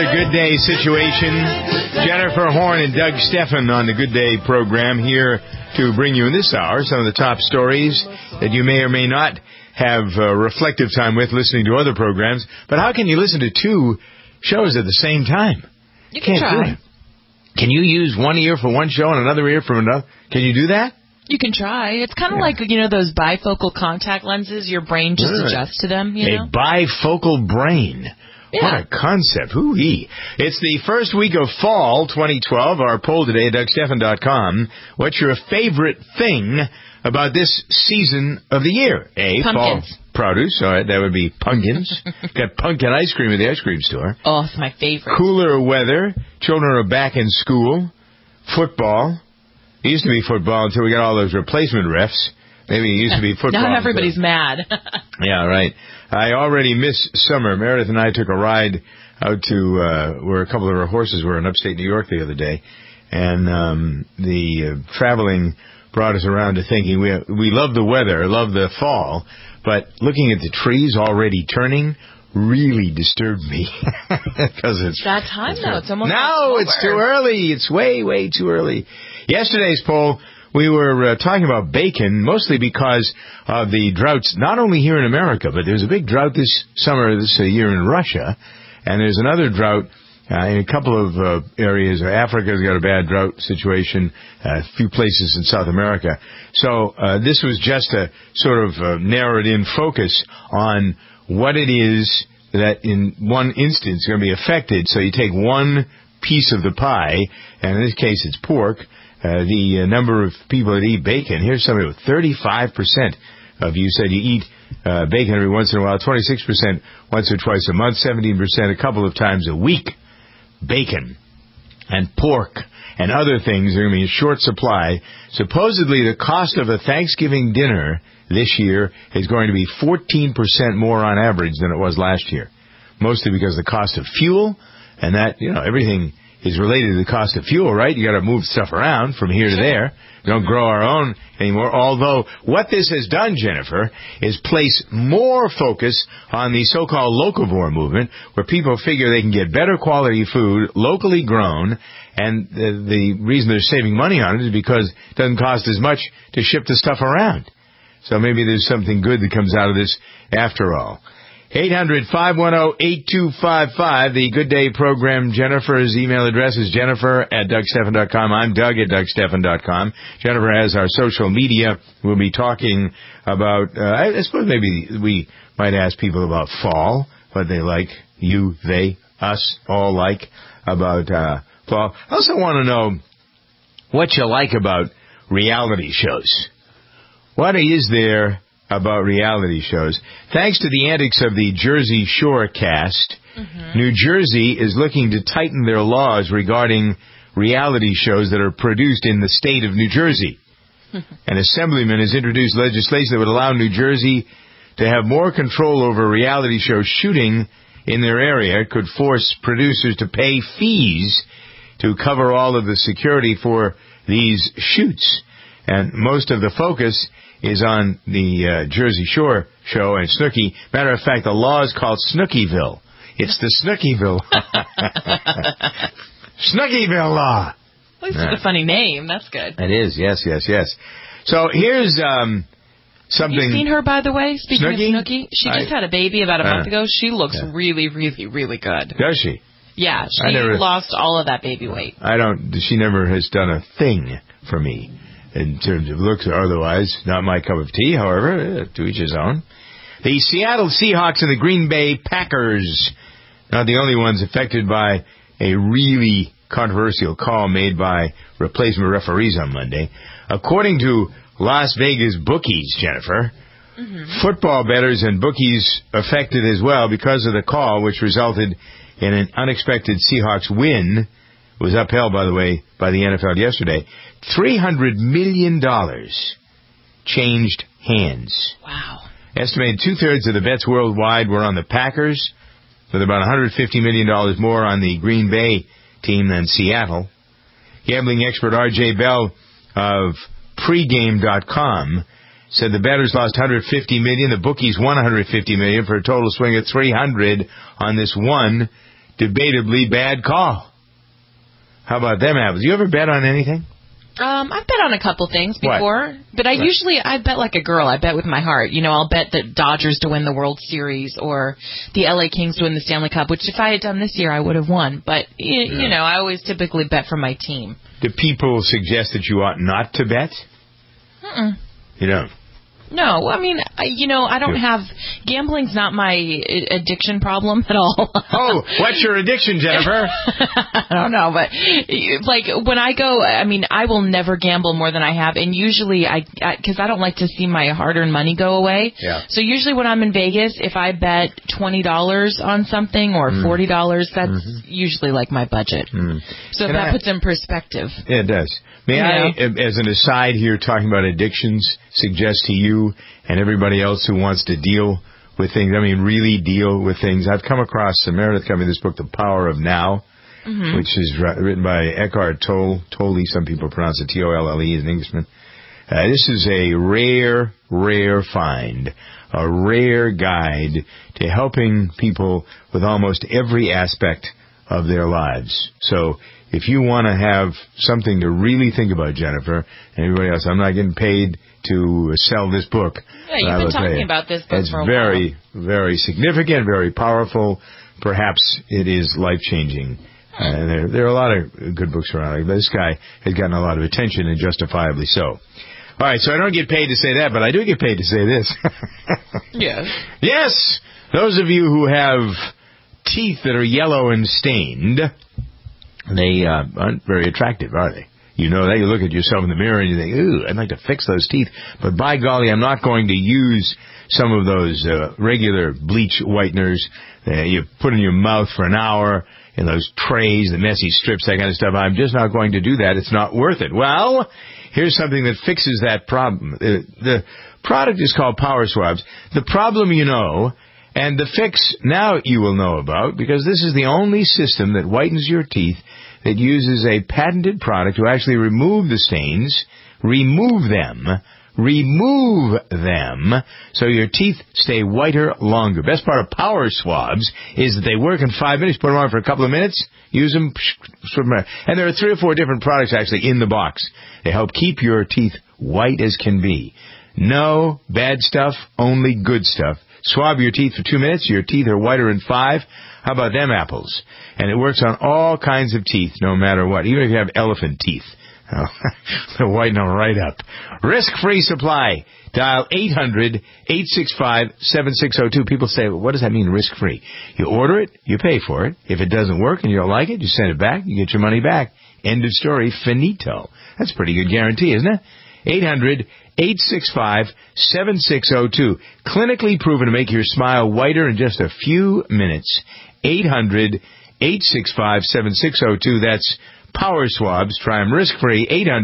Good Day situation. Jennifer Horn and Doug Stephan on the Good Day program here to bring you in this hour some of the top stories that you may or may not have reflective time with listening to other programs. But how can you listen to two shows at the same time? You can try. Do it. Can you use one ear for one show and another ear for another? Can you do that? You can try. It's kind of like, those bifocal contact lenses. Your brain just adjusts to them, A bifocal brain. Yeah. What a concept. Hoo-wee. It's the first week of fall 2012. Our poll today at DougStephan.com. What's your favorite thing about this season of the year? Pumpkins. Fall produce. All right, that would be pumpkins. Got pumpkin ice cream at the ice cream store. Oh, it's my favorite. Cooler weather. Children are back in school. Football. It used to be football until we got all those replacement refs. Maybe it used to be football. Now everybody's mad. Yeah, right. I already miss summer. Meredith and I took a ride out to where a couple of our horses were in upstate New York the other day. And the traveling brought us around to thinking we love the weather, love the fall, but looking at the trees already turning really disturbed me. Because it's that time, though. It's almost no, it's too early. It's way, way too early. Yesterday's poll, we were talking about bacon, mostly because of the droughts, not only here in America, but there's a big drought this summer, this year in Russia, and there's another drought in a couple of areas. Africa's got a bad drought situation, a few places in South America. So this was just to sort of narrowed-in focus on what it is that in one instance is going to be affected. So you take one piece of the pie, and in this case it's pork. The number of people that eat bacon, here's somebody with 35% of you said you eat bacon every once in a while, 26% once or twice a month, 17% a couple of times a week. Bacon and pork and other things are going to be in short supply. Supposedly the cost of a Thanksgiving dinner this year is going to be 14% more on average than it was last year. Mostly because of the cost of fuel, and that, everything is related to the cost of fuel, right? You got to move stuff around from here to there. We don't grow our own anymore. Although what this has done, Jennifer, is place more focus on the so-called locavore movement, where people figure they can get better quality food, locally grown, and the reason they're saving money on it is because it doesn't cost as much to ship the stuff around. So maybe there's something good that comes out of this after all. 800-510-8255, the Good Day program. Jennifer's email address is jennifer@DougStephan.com. I'm Doug at DougStephan.com. Jennifer has our social media. We'll be talking about, I suppose maybe we might ask people about fall, what they like, you, they, us, all like about fall. I also want to know what you like about reality shows. What is there about reality shows? Thanks to the antics of the Jersey Shore cast, New Jersey is looking to tighten their laws regarding reality shows that are produced in the state of New Jersey. An assemblyman has introduced legislation that would allow New Jersey to have more control over reality show shooting in their area. It could force producers to pay fees to cover all of the security for these shoots. And most of the focus is on the Jersey Shore show and Snooki. Matter of fact, the law is called Snookyville. It's the Snookyville. Snookyville law. At least it's a funny name. That's good. It is, yes. So here's something. Have you seen her, by the way? Speaking Snooki? of Snooki, she just had a baby about a month ago. She looks really, really, really good. Does she? Yeah, she lost all of that baby weight. She never has done a thing for me. In terms of looks or otherwise, not my cup of tea, however, to each his own. The Seattle Seahawks and the Green Bay Packers, not the only ones affected by a really controversial call made by replacement referees on Monday. According to Las Vegas bookies, Jennifer, football bettors and bookies affected as well because of the call, which resulted in an unexpected Seahawks win. It was upheld, by the way, by the NFL yesterday. $300 million changed hands. Wow. Estimated two-thirds of the bets worldwide were on the Packers, with about $150 million more on the Green Bay team than Seattle. Gambling expert R.J. Bell of pregame.com said the bettors lost $150 million. The bookies won $150 million for a total swing of $300 on this one debatably bad call. How about them apples? You ever bet on anything? I've bet on a couple things before, but I bet like a girl. I bet with my heart. I'll bet the Dodgers to win the World Series or the LA Kings to win the Stanley Cup, which if I had done this year, I would have won. But, I always typically bet for my team. Do people suggest that you ought not to bet? You don't? No, I mean, I don't have... Gambling's not my addiction problem at all. Oh, what's your addiction, Jennifer? I don't know, but, when I go, I will never gamble more than I have, and usually because I don't like to see my hard-earned money go away. Yeah. So usually when I'm in Vegas, if I bet $20 on something or $40, that's usually my budget. So if that puts in perspective. Yeah, it does. May I, as an aside here, talking about addictions, suggest to you and everybody else who wants to deal with things, really deal with things. I've come across Meredith coming this book, The Power of Now, which is written by Eckhart Tolle. Some people pronounce it Tolle, he's an Englishman. This is a rare find, a rare guide to helping people with almost every aspect of their lives. So if you want to have something to really think about, Jennifer, and everybody else, I'm not getting paid to sell this book. Yeah, you've been talking about this book for a while. It's very, very significant, very powerful. Perhaps it is life-changing. And there are a lot of good books around. This guy has gotten a lot of attention, and justifiably so. All right, so I don't get paid to say that, but I do get paid to say this. Yes. Yes! Those of you who have teeth that are yellow and stained... They aren't very attractive, are they? You know that. You look at yourself in the mirror and you think, ooh, I'd like to fix those teeth. But by golly, I'm not going to use some of those regular bleach whiteners that you put in your mouth for an hour in those trays, the messy strips, that kind of stuff. I'm just not going to do that. It's not worth it. Well, here's something that fixes that problem. The product is called Power Swabs. The problem and the fix now you will know about, because this is the only system that whitens your teeth that uses a patented product to actually remove the stains, remove them, so your teeth stay whiter longer. Best part of Power Swabs is that they work in 5 minutes. Put them on for a couple of minutes, use them, and there are 3 or 4 different products actually in the box. They help keep your teeth white as can be. No bad stuff, only good stuff. Swab your teeth for 2 minutes. Your teeth are whiter in 5. How about them apples? And it works on all kinds of teeth, no matter what. Even if you have elephant teeth. They'll whiten them right up. Risk-free supply. Dial 800-865-7602. People say, well, what does that mean, risk-free? You order it, you pay for it. If it doesn't work and you don't like it, you send it back, you get your money back. End of story. Finito. That's a pretty good guarantee, isn't it? 800-865-7602. Clinically proven to make your smile whiter in just a few minutes. 800-865-7602. That's Power Swabs. Try them risk-free.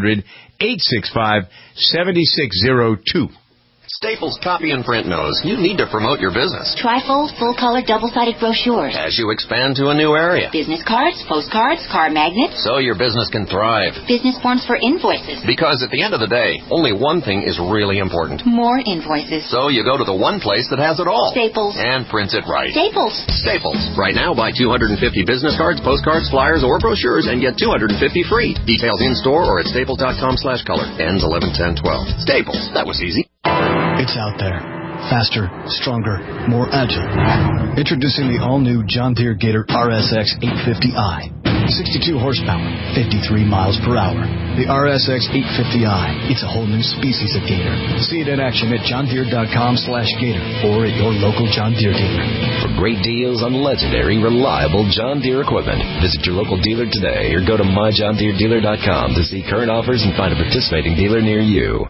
800-865-7602. Staples Copy and Print knows you need to promote your business. Trifold, full-color, double-sided brochures. As you expand to a new area. Business cards, postcards, car magnets. So your business can thrive. Business forms for invoices. Because at the end of the day, only one thing is really important. More invoices. So you go to the one place that has it all. Staples. And prints it right. Staples. Staples. Right now, buy 250 business cards, postcards, flyers, or brochures and get 250 free. Details in-store or at staples.com/color. Ends 11/10/12. Staples. That was easy. It's out there. Faster, stronger, more agile. Introducing the all-new John Deere Gator RSX 850i. 62 horsepower, 53 miles per hour. The RSX 850i. It's a whole new species of Gator. See it in action at johndeere.com/Gator or at your local John Deere dealer. For great deals on legendary, reliable John Deere equipment, visit your local dealer today or go to myjohndeeredealer.com to see current offers and find a participating dealer near you.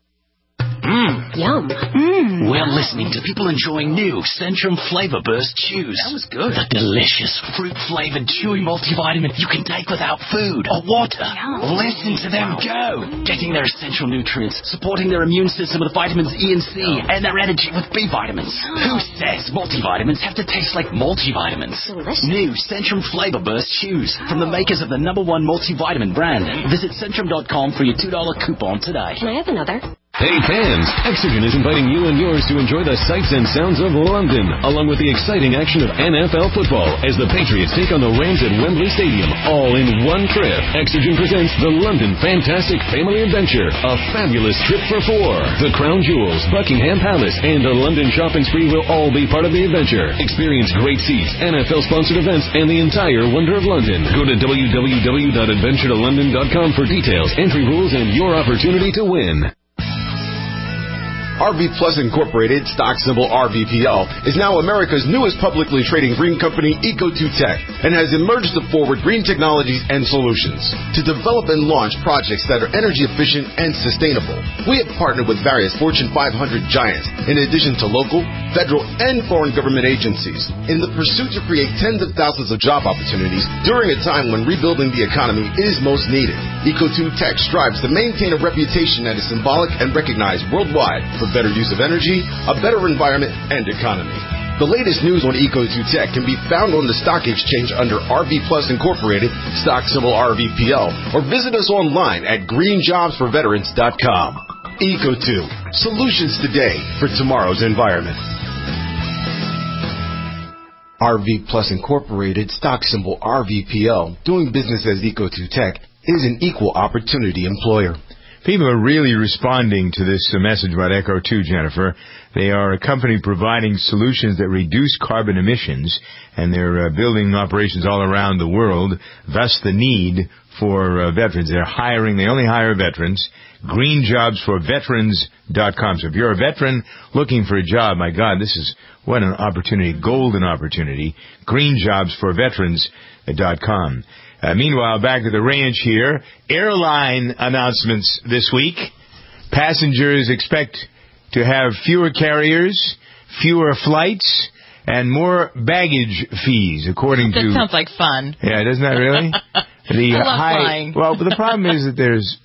Yum. We're listening to people enjoying new Centrum Flavor Burst Chews. That was good. The delicious fruit-flavored chewy multivitamin you can take without food or water. Yum. Listen to them go. Getting their essential nutrients, supporting their immune system with vitamins E and C, and their energy with B vitamins. Who says multivitamins have to taste like multivitamins? Delicious. New Centrum Flavor Burst Chews from the makers of the #1 multivitamin brand. Visit Centrum.com for your $2 coupon today. Can I have another? Hey fans, Exogen is inviting you and yours to enjoy the sights and sounds of London, along with the exciting action of NFL football as the Patriots take on the Rams at Wembley Stadium, all in one trip. Exogen presents the London Fantastic Family Adventure, a fabulous trip for four. The Crown Jewels, Buckingham Palace, and the London shopping spree will all be part of the adventure. Experience great seats, NFL-sponsored events, and the entire wonder of London. Go to www.adventuretolondon.com for details, entry rules, and your opportunity to win. RV Plus Incorporated, stock symbol RVPL, is now America's newest publicly trading green company, Eco2Tech, and has emerged to forward green technologies and solutions to develop and launch projects that are energy efficient and sustainable. We have partnered with various Fortune 500 giants, in addition to local, federal, and foreign government agencies, in the pursuit to create tens of thousands of job opportunities during a time when rebuilding the economy is most needed. Eco2Tech strives to maintain a reputation that is symbolic and recognized worldwide for better use of energy, a better environment, and economy. The latest news on Eco2Tech can be found on the stock exchange under RV Plus Incorporated, stock symbol RVPL, or visit us online at greenjobsforveterans.com. Eco2, solutions today for tomorrow's environment. RV Plus Incorporated, stock symbol RVPL, doing business as Eco2Tech, is an equal opportunity employer. People are really responding to this message about Eco2, Jennifer. They are a company providing solutions that reduce carbon emissions, and they're building operations all around the world, thus the need for veterans. They're hiring, they only hire veterans. Greenjobsforveterans.com. So if you're a veteran looking for a job, my God, this is what an opportunity, golden opportunity. Greenjobsforveterans.com. Meanwhile, back at the ranch here, airline announcements this week. Passengers expect to have fewer carriers, fewer flights, and more baggage fees, according to... That sounds like fun. Yeah, doesn't that really? I love flying. Well, but the problem is that there's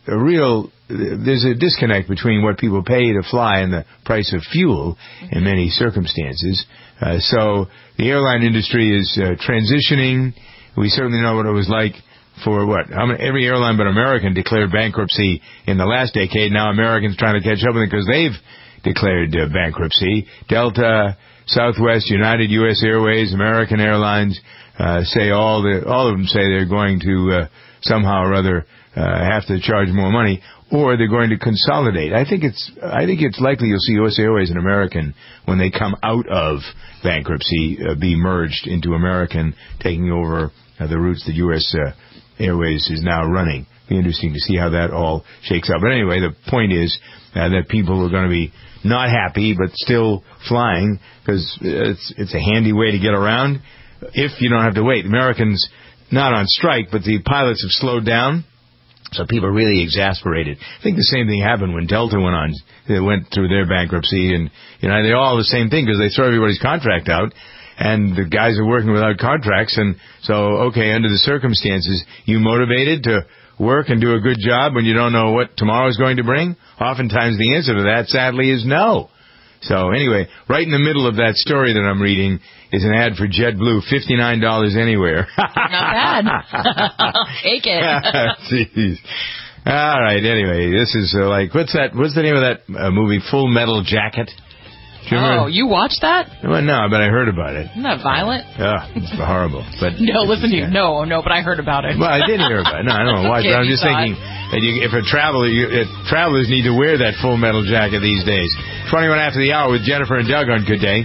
a disconnect between what people pay to fly and the price of fuel in many circumstances. So the airline industry is transitioning. We certainly know what it was like for every airline but American declared bankruptcy in the last decade. Now Americans trying to catch up with it because they've declared bankruptcy. Delta, Southwest, United, U.S. Airways, American Airlines say all of them say they're going to somehow or other have to charge more money, or they're going to consolidate. I think it's likely you'll see U.S. Airways and American, when they come out of bankruptcy, be merged into American, taking over the routes that U.S. Airways is now running. Be interesting to see how that all shakes out. But anyway, the point is that people are going to be not happy, but still flying, because it's a handy way to get around if you don't have to wait. Americans not on strike, but the pilots have slowed down. So people are really exasperated. I think the same thing happened when Delta went on. They went through their bankruptcy, and they're all the same thing because they throw everybody's contract out, and the guys are working without contracts. And so, okay, under the circumstances, you motivated to work and do a good job when you don't know what tomorrow's going to bring? Oftentimes the answer to that, sadly, is no. So anyway, right in the middle of that story that I'm reading is an ad for JetBlue, $59 anywhere. Not bad. I'll take it. Jeez. All right, anyway, this is what's the name of that movie, Full Metal Jacket? Oh, you watched that? Well, no, but I heard about it. Isn't that violent? Yeah, it's horrible. But no, listen to you. No, but I heard about it. Well, I did hear about it. No, I don't know why, but I'm just thinking that if travelers need to wear that Full Metal Jacket these days. 21 after the hour with Jennifer and Doug on Good Day.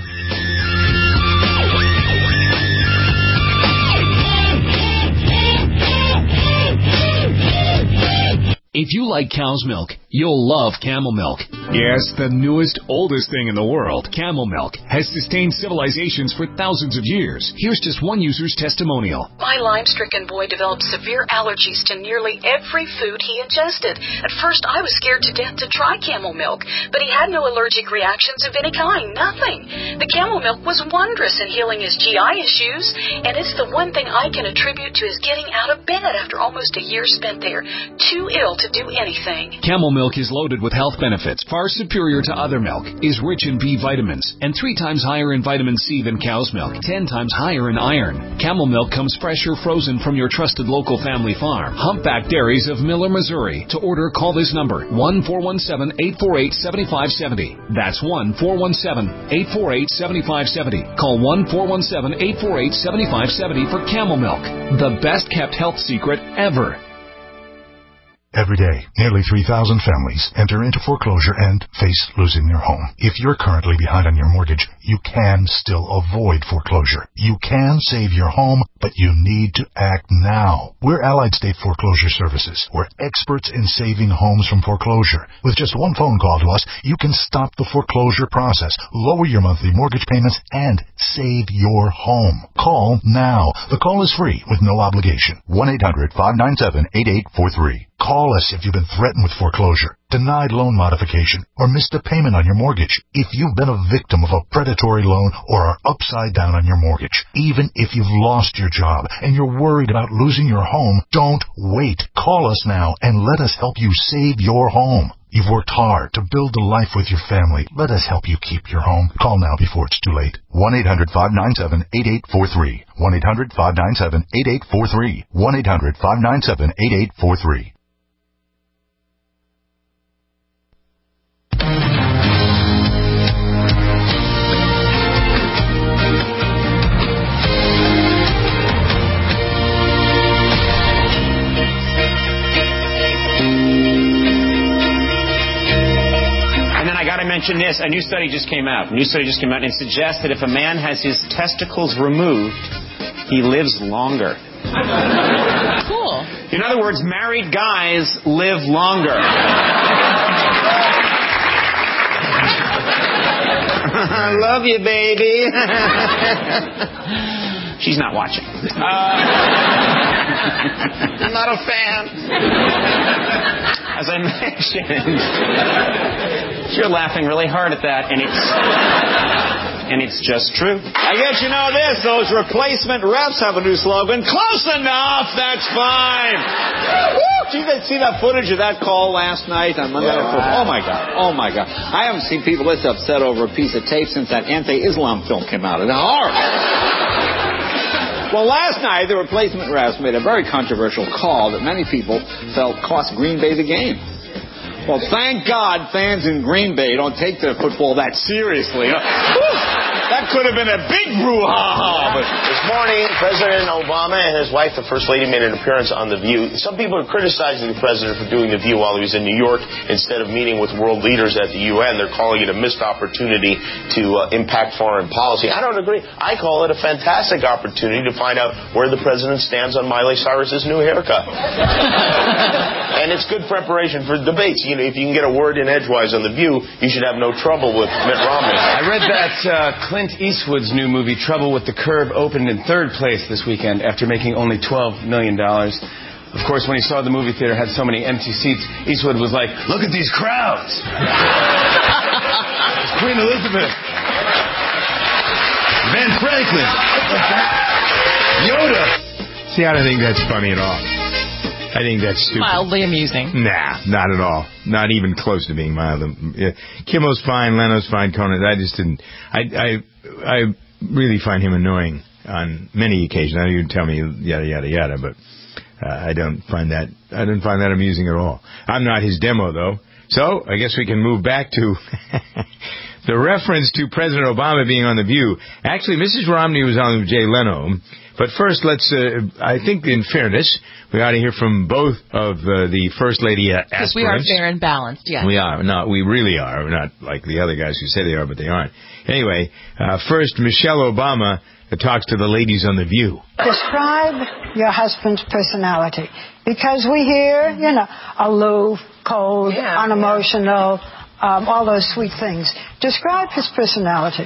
If you like cow's milk, you'll love Camel Milk. Yes, the newest, oldest thing in the world, Camel Milk, has sustained civilizations for thousands of years. Here's just one user's testimonial. My Lyme-stricken boy developed severe allergies to nearly every food he ingested. At first, I was scared to death to try Camel Milk, but he had no allergic reactions of any kind, nothing. The Camel Milk was wondrous in healing his GI issues, and it's the one thing I can attribute to his getting out of bed after almost a year spent there, too ill to do anything. Camel Milk Milk is loaded with health benefits, far superior to other milk, is rich in B vitamins, and 3 times higher in vitamin C than cow's milk, 10 times higher in iron. Camel Milk comes fresh or frozen from your trusted local family farm. Humpback Dairies of Miller, Missouri. To order, call this number, 1-417-848-7570. That's 1-417-848-7570. Call 1-417-848-7570 for Camel Milk, the best kept health secret ever. Every day, nearly 3,000 families enter into foreclosure and face losing their home. If you're currently behind on your mortgage, you can still avoid foreclosure. You can save your home, but you need to act now. We're Allied State Foreclosure Services. We're experts in saving homes from foreclosure. With just one phone call to us, you can stop the foreclosure process, lower your monthly mortgage payments, and save your home. Call now. The call is free with no obligation. 1-800-597-8843. Call us if you've been threatened with foreclosure, denied loan modification, or missed a payment on your mortgage. If you've been a victim of a predatory loan or are upside down on your mortgage, even if you've lost your job and you're worried about losing your home, don't wait. Call us now and let us help you save your home. You've worked hard to build a life with your family. Let us help you keep your home. Call now before it's too late. 1-800-597-8843. 1-800-597-8843. 1-800-597-8843. Mention this. A new study just came out. And it suggests that if a man has his testicles removed, he lives longer. Cool. In other words, married guys live longer. I love you, baby. She's not watching. I'm not a fan. As I mentioned, you're laughing really hard at that, and it's just true. I guess you know this. Those replacement refs have a new slogan. Close enough. That's fine. Woo! Did you see that footage of that call last night on Monday Night Football? Oh my God. I haven't seen people this upset over a piece of tape since that anti-Islam film came out. It's horrible. Well, last night, the replacement refs made a very controversial call that many people felt cost Green Bay the game. Well, thank God fans in Green Bay don't take their football that seriously. That could have been a big brouhaha. But this morning, President Obama and his wife, the First Lady, made an appearance on The View. Some people are criticizing the president for doing The View while he was in New York instead of meeting with world leaders at the UN. They're calling it a missed opportunity to impact foreign policy. I don't agree. I call it a fantastic opportunity to find out where the president stands on Miley Cyrus's new haircut. And it's good preparation for debates. You know, if you can get a word in edgewise on The View, you should have no trouble with Mitt Romney. I read that Clint Eastwood's new movie, Trouble with the Curve, opened in third place this weekend after making only $12 million. Of course, when he saw the movie theater had so many empty seats, Eastwood was like, look at these crowds. Queen Elizabeth. Ben Franklin. Yoda. See, I don't think that's funny at all. I think that's stupid. Mildly amusing. Nah, not at all. Not even close to being mild. Kimmel's fine, Leno's fine, Conan. I just didn't. I really find him annoying on many occasions. I know you tell me yada yada yada, but I don't find that amusing at all. I'm not his demo though, so I guess we can move back to the reference to President Obama being on The View. Actually, Mrs. Romney was on with Jay Leno. But first, let's, I think in fairness, we ought to hear from both of the First Lady aspirants. Because we are fair and balanced, yes. We are. No, we really are. We're not like the other guys who say they are, but they aren't. Anyway, first, Michelle Obama talks to the ladies on The View. Describe your husband's personality. Because we hear, aloof, cold, unemotional, all those sweet things. Describe his personality.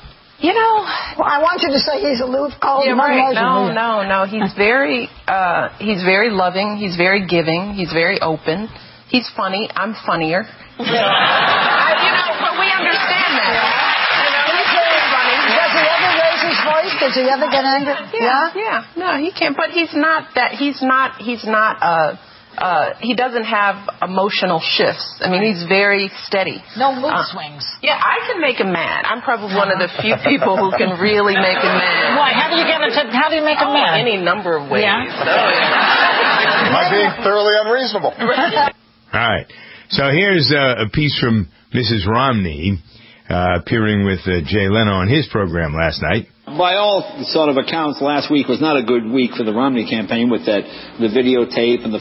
I want you to say he's aloof, cold, and unemotional. No. He's very loving. He's very giving. He's very open. He's funny. I'm funnier. But we understand that. He's very funny. Does he ever raise his voice? Does he ever get angry? Yeah. No, he can't. But he's not that. He's not he doesn't have emotional shifts. I mean, he's very steady. No mood swings. Yeah, I can make him mad. I'm probably one of the few people who can really make him mad. Why? How do you make him mad? Any number of ways. Yeah. Am I being thoroughly unreasonable? All right. So here's a piece from Mrs. Romney appearing with Jay Leno on his program last night. By all sort of accounts, last week was not a good week for the Romney campaign with the videotape and the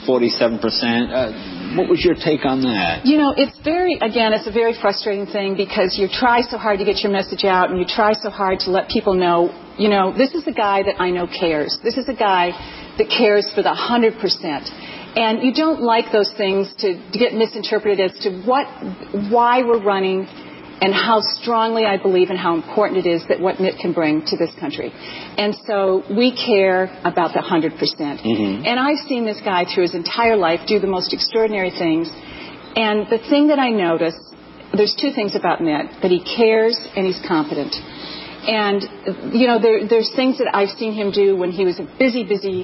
47%. What was your take on that? You know, it's a very frustrating thing because you try so hard to get your message out and you try so hard to let people know, you know, this is a guy that I know cares. This is a guy that cares for the 100%. And you don't like those things to get misinterpreted as to why we're running and how strongly I believe and how important it is that what Mitt can bring to this country. And so we care about the 100%. Mm-hmm. And I've seen this guy through his entire life do the most extraordinary things. And the thing that I notice, there's two things about Mitt, that he cares and he's competent. And, you know, there's things that I've seen him do when he was a busy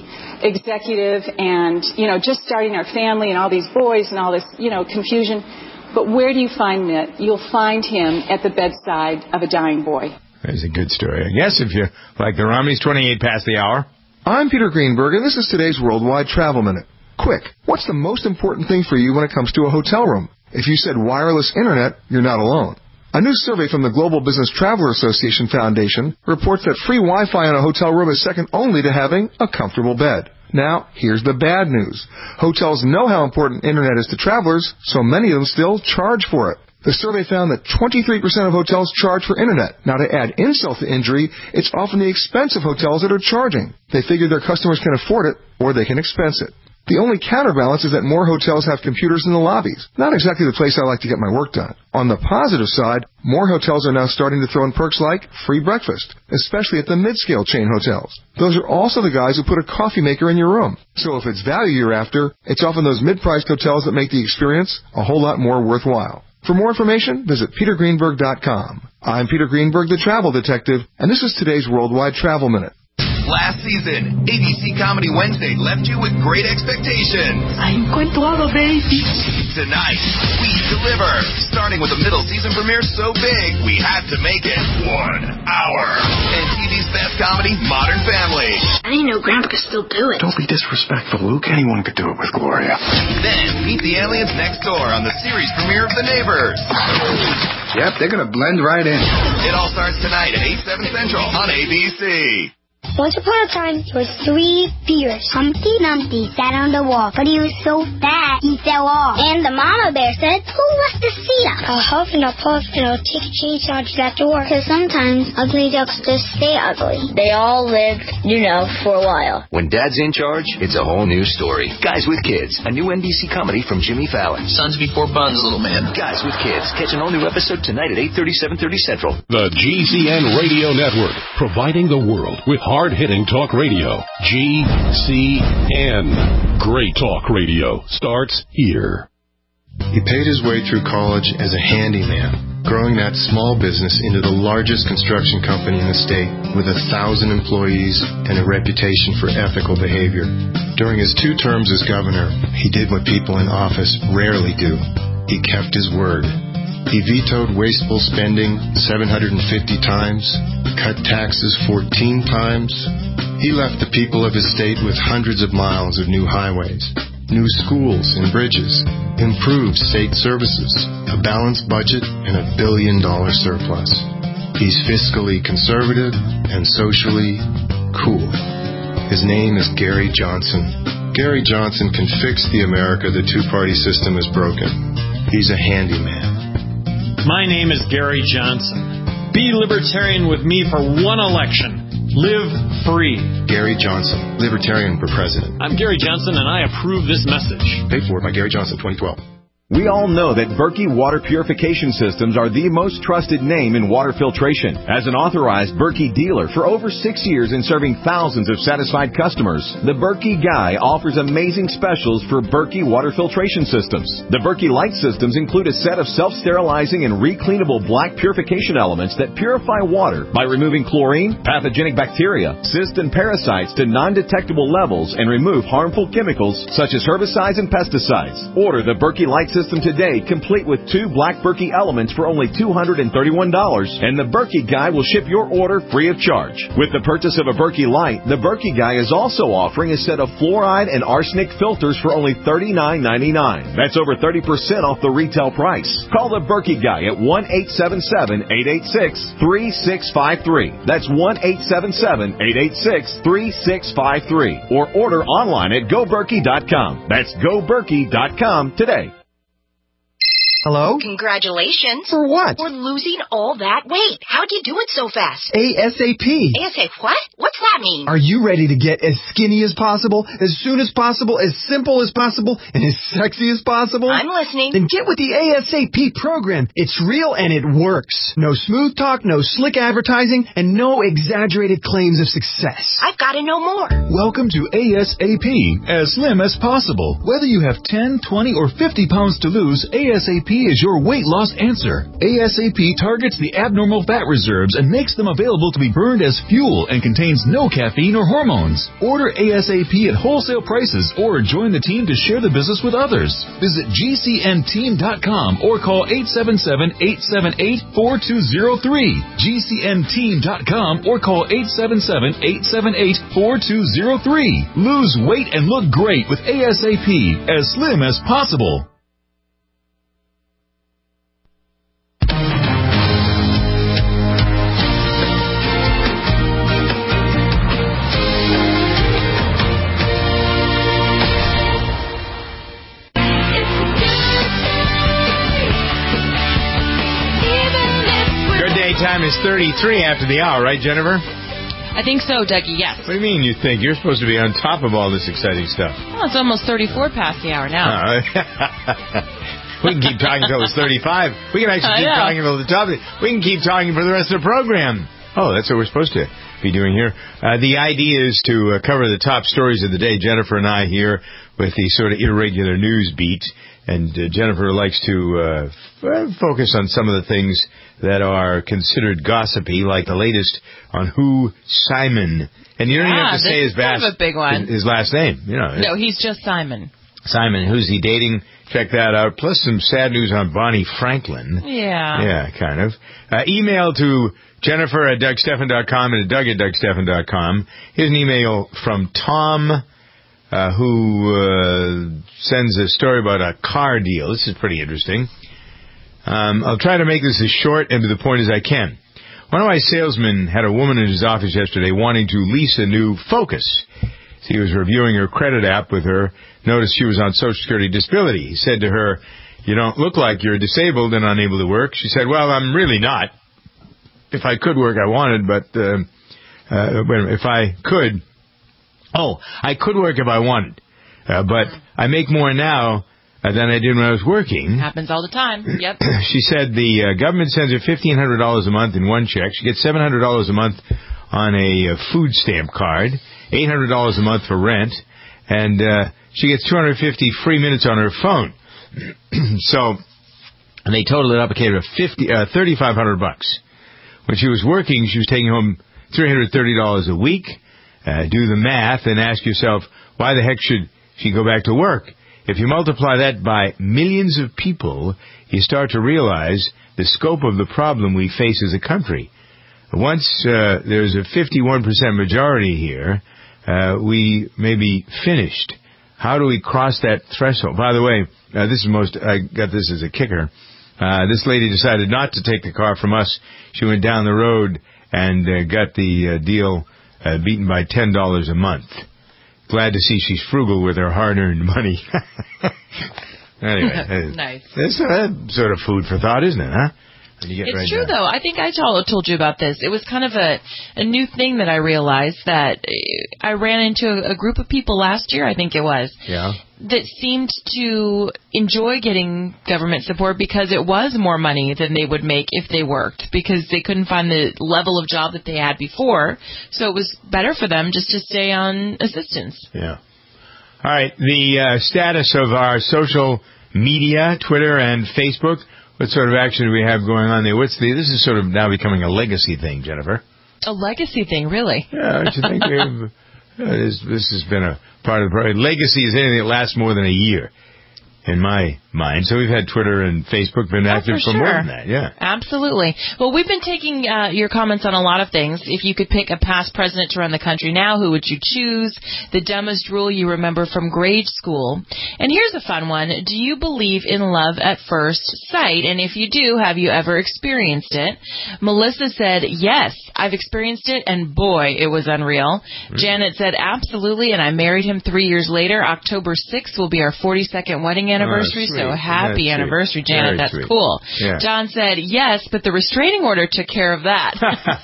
executive and, you know, just starting our family and all these boys and all this, you know, confusion. But where do you find Mitt? You'll find him at the bedside of a dying boy. That's a good story. I guess if you like the Romneys, 28 past the hour. I'm Peter Greenberg, and this is today's Worldwide Travel Minute. Quick, what's the most important thing for you when it comes to a hotel room? If you said wireless internet, you're not alone. A new survey from the Global Business Traveler Association Foundation reports that free Wi-Fi in a hotel room is second only to having a comfortable bed. Now, here's the bad news. Hotels know how important internet is to travelers, so many of them still charge for it. The survey found that 23% of hotels charge for internet. Now, to add insult to injury, it's often the expensive hotels that are charging. They figure their customers can afford it, or they can expense it. The only counterbalance is that more hotels have computers in the lobbies. Not exactly the place I like to get my work done. On the positive side, more hotels are now starting to throw in perks like free breakfast, especially at the mid-scale chain hotels. Those are also the guys who put a coffee maker in your room. So if it's value you're after, it's often those mid-priced hotels that make the experience a whole lot more worthwhile. For more information, visit petergreenberg.com. I'm Peter Greenberg, the Travel Detective, and this is today's Worldwide Travel Minute. Last season, ABC Comedy Wednesday left you with great expectations. I encontrado, baby. Tonight, we deliver. Starting with a middle season premiere so big, we had to make it 1 hour. And TV's best comedy, Modern Family. I didn't know Grandpa could still do it. Don't be disrespectful, Luke. Anyone could do it with Gloria. Then, meet the aliens next door on the series premiere of The Neighbors. Yep, they're going to blend right in. It all starts tonight at 8, 7 Central on ABC. Once upon a time, there was 3 bears. Humpty Dumpty sat on the wall, but he was so fat, he fell off. And the mama bear said, who left the seat up? I'll huff and I'll puff and I'll take a chainsaw to that door. Because sometimes ugly ducks just stay ugly. They all lived, for a while. When Dad's in charge, it's a whole new story. Guys with Kids, a new NBC comedy from Jimmy Fallon. Sons before buns, little man. Guys with Kids. Catch an all-new episode tonight at 8:30, 7:30 Central. The GCN Radio Network, providing the world with hard-hitting talk radio. GCN. Great talk radio starts here. He paid his way through college as a handyman, growing that small business into the largest construction company in the state with 1,000 employees and a reputation for ethical behavior. During his 2 terms as governor, he did what people in office rarely do. He kept his word. He vetoed wasteful spending 750 times, cut taxes 14 times. He left the people of his state with hundreds of miles of new highways, new schools and bridges, improved state services, a balanced budget, and $1 billion surplus. He's fiscally conservative and socially cool. His name is Gary Johnson. Gary Johnson can fix the America the two-party system has broken. He's a handyman. My name is Gary Johnson. Be libertarian with me for one election. Live free. Gary Johnson, Libertarian for President. I'm Gary Johnson, and I approve this message. Paid for by Gary Johnson, 2012. We all know that Berkey Water Purification Systems are the most trusted name in water filtration. As an authorized Berkey dealer for over 6 years and serving thousands of satisfied customers, the Berkey Guy offers amazing specials for Berkey Water Filtration Systems. The Berkey Light Systems include a set of self-sterilizing and recleanable black purification elements that purify water by removing chlorine, pathogenic bacteria, cysts, and parasites to non-detectable levels and remove harmful chemicals such as herbicides and pesticides. Order the Berkey Light System today, complete with 2 black Berkey elements for only $231, and the Berkey Guy will ship your order free of charge. With the purchase of a Berkey Light, the Berkey Guy is also offering a set of fluoride and arsenic filters for only $39.99. That's over 30% off the retail price. Call the Berkey Guy at 1-877-886-3653. That's 1-877-886-3653. Or order online at GoBerkey.com. That's GoBerkey.com today. Hello? Congratulations. For what? For losing all that weight. How'd you do it so fast? ASAP. ASAP what? What's that mean? Are you ready to get as skinny as possible, as soon as possible, as simple as possible, and as sexy as possible? I'm listening. Then get with the ASAP program. It's real and it works. No smooth talk, no slick advertising, and no exaggerated claims of success. I've got to know more. Welcome to ASAP, as slim as possible. Whether you have 10, 20, or 50 pounds to lose, ASAP is your weight loss answer. ASAP targets the abnormal fat reserves and makes them available to be burned as fuel and contains no caffeine or hormones. Order ASAP at wholesale prices or join the team to share the business with others. Visit GCNteam.com or call 877-878-4203. GCNteam.com or call 877-878-4203. Lose weight and look great with ASAP, as slim as possible. Time is 33 after the hour, right, Jennifer? I think so, Dougie, yes. What do you mean you think? You're supposed to be on top of all this exciting stuff. Well, it's almost 34 past the hour now. We can keep talking until it's 35. We can actually keep talking until the top of it. We can keep talking for the rest of the program. Oh, that's what we're supposed to be doing here. The idea is to cover the top stories of the day. Jennifer and I here with the sort of irregular news beat. And Jennifer likes to focus on some of the things that are considered gossipy, like the latest on who Simon. And you don't even have to say his last name. You know. No, he's just Simon. Simon, who's he dating? Check that out. Plus some sad news on Bonnie Franklin. Yeah. Yeah, kind of. Email to Jennifer at DougStephan.com and Doug at DougStephan.com. Here's an email from Tom, who sends a story about a car deal. This is pretty interesting. I'll try to make this as short and to the point as I can. One of my salesmen had a woman in his office yesterday wanting to lease a new Focus. He was reviewing her credit app with her, noticed she was on Social Security disability. He said to her, "You don't look like you're disabled and unable to work." She said, "Well, I'm really not. If I could work, I wanted, but if I could... Oh, I could work if I wanted, but I make more now than I did when I was working." Happens all the time. Yep. She said the government sends her $1,500 a month in one check. She gets $700 a month on a food stamp card, $800 a month for rent, and she gets 250 free minutes on her phone. So, and they totaled it up, it came to $3,500. When she was working, she was taking home $330 a week. Do the math and ask yourself, why the heck should she go back to work? If you multiply that by millions of people, you start to realize the scope of the problem we face as a country. Once there's a 51% majority here, we may be finished. How do we cross that threshold? By the way, I got this as a kicker. This lady decided not to take the car from us. She went down the road and got the deal beaten by $10 a month. Glad to see she's frugal with her hard-earned money. Anyway, nice. That's sort of food for thought, isn't it, huh? It's true, though. I think I told you about this. It was kind of a new thing that I realized, that I ran into a group of people last year, I think it was, that seemed to enjoy getting government support because it was more money than they would make if they worked, because they couldn't find the level of job that they had before. So it was better for them just to stay on assistance. Yeah. All right. The status of our social media, Twitter and Facebook. What sort of action do we have going on there? This is sort of now becoming a legacy thing, Jennifer. A legacy thing, really? Yeah, don't you think this has been a part of the program? Legacy is anything that lasts more than a year, in my mind. So we've had Twitter and Facebook been active for more than that, yeah. Absolutely. Well, we've been taking your comments on a lot of things. If you could pick a past president to run the country now, who would you choose? The dumbest rule you remember from grade school. And here's a fun one. Do you believe in love at first sight? And if you do, have you ever experienced it? Melissa said, yes, I've experienced it, and boy, it was unreal. Janet said, absolutely, and I married him 3 years later. October 6th will be our 42nd wedding anniversary, so happy anniversary, Janet. That's sweet. Cool. Yeah. John said, yes, but the restraining order took care of that.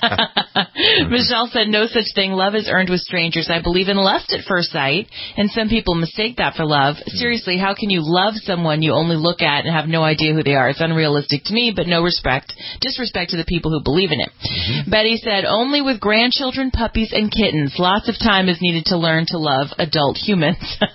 Michelle said, no such thing. Love is earned with strangers. I believe in lust at first sight, and some people mistake that for love. Seriously, how can you love someone you only look at and have no idea who they are? It's unrealistic to me, but no disrespect to the people who believe in it. Betty said, only with grandchildren, puppies, and kittens. Lots of time is needed to learn to love adult humans.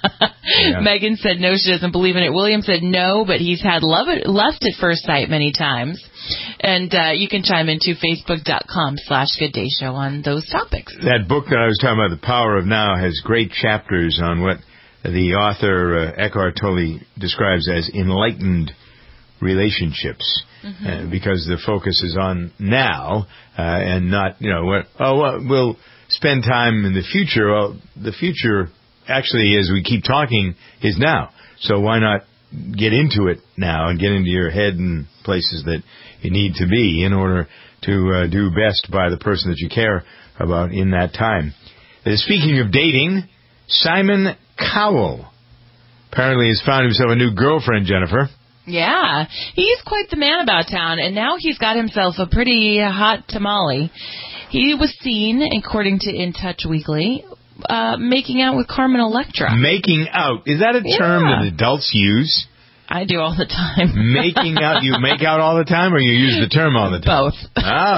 Megan said, no, she doesn't believe in it. William said no, but he's had lust at first sight many times. And you can chime into Facebook.com/GoodDayShow on those topics. That book that I was talking about, The Power of Now, has great chapters on what the author Eckhart Tolle describes as enlightened relationships, because the focus is on now and not, we'll spend time in the future. Well, the future, actually, as we keep talking, is now. So why not get into it now and get into your head and places that you need to be in order to do best by the person that you care about in that time. Speaking of dating, Simon Cowell apparently has found himself a new girlfriend, Jennifer. Yeah, he's quite the man about town, and now he's got himself a pretty hot tamale. He was seen, according to In Touch Weekly, making out with Carmen Electra. Making out? Is that a term that adults use? I do all the time. Making out? You make out all the time, or you use the term all the time? Both.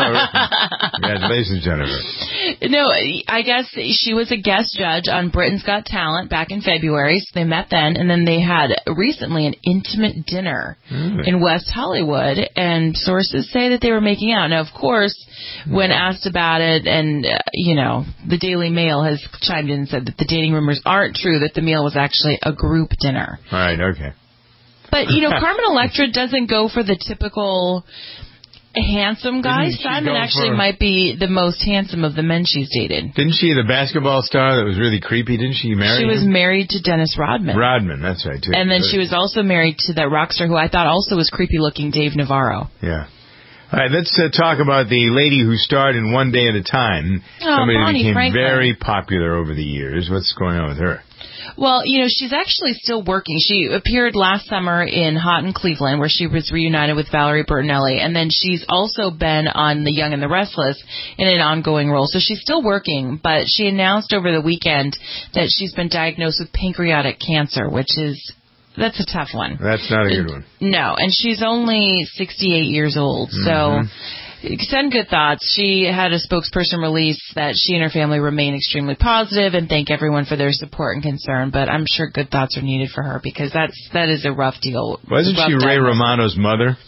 Congratulations, Jennifer. No, I guess she was a guest judge on Britain's Got Talent back in February, so they met then, and then they had recently an intimate dinner in West Hollywood, and sources say that they were making out. Now, of course, when asked about it, and, the Daily Mail has chimed in and said that the dating rumors aren't true, that the meal was actually a group dinner. All right, okay. But, Carmen Electra doesn't go for the typical handsome guy. Simon actually might be the most handsome of the men she's dated. Didn't she, the basketball star that was really creepy, didn't she marry him? She was married to Dennis Rodman. Rodman, that's right, too. And then she was also married to that rock star who I thought also was creepy-looking, Dave Navarro. Yeah. All right, let's talk about the lady who starred in One Day at a Time. Somebody that became very popular over the years. What's going on with her? Well, she's actually still working. She appeared last summer in Hot in Cleveland, where she was reunited with Valerie Bertinelli, and then she's also been on The Young and the Restless in an ongoing role. So she's still working, but she announced over the weekend that she's been diagnosed with pancreatic cancer, that's a tough one. That's not a good one. No, and she's only 68 years old, so send good thoughts. She had a spokesperson release that she and her family remain extremely positive and thank everyone for their support and concern, but I'm sure good thoughts are needed for her because that is a rough deal. Wasn't she Ray Romano's mother?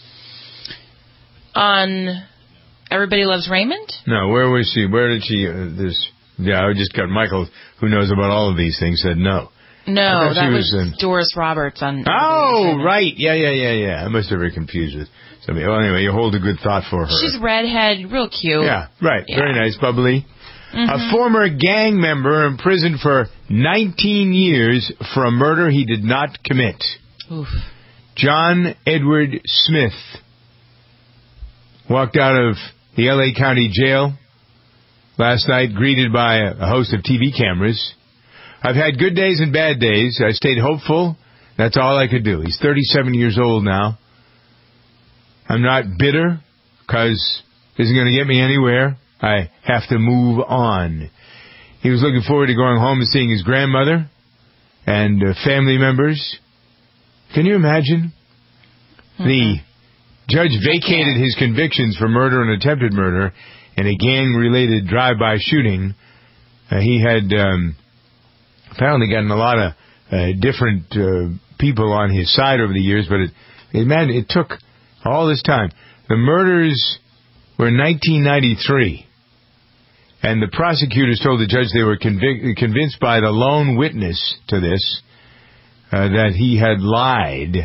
On Everybody Loves Raymond? No, where was she? Where did she, I just got Michael, who knows about all of these things, said no. No, that was Doris Roberts on... Oh, right. Yeah. I must have been confused with somebody. Well, anyway, you hold a good thought for her. She's redhead, real cute. Yeah, right. Yeah. Very nice, bubbly. A former gang member imprisoned for 19 years for a murder he did not commit. Oof. John Edward Smith walked out of the L.A. County Jail last night, greeted by a host of TV cameras. I've had good days and bad days. I stayed hopeful. That's all I could do. He's 37 years old now. I'm not bitter. because it isn't going to get me anywhere. I have to move on. He was looking forward to going home and seeing his grandmother and family members. Can you imagine? The judge vacated his convictions for murder and attempted murder in a gang-related drive-by shooting. He had apparently gotten a lot of different people on his side over the years, but it took all this time. The murders were in 1993, and the prosecutors told the judge they were convinced by the lone witness to this that he had lied.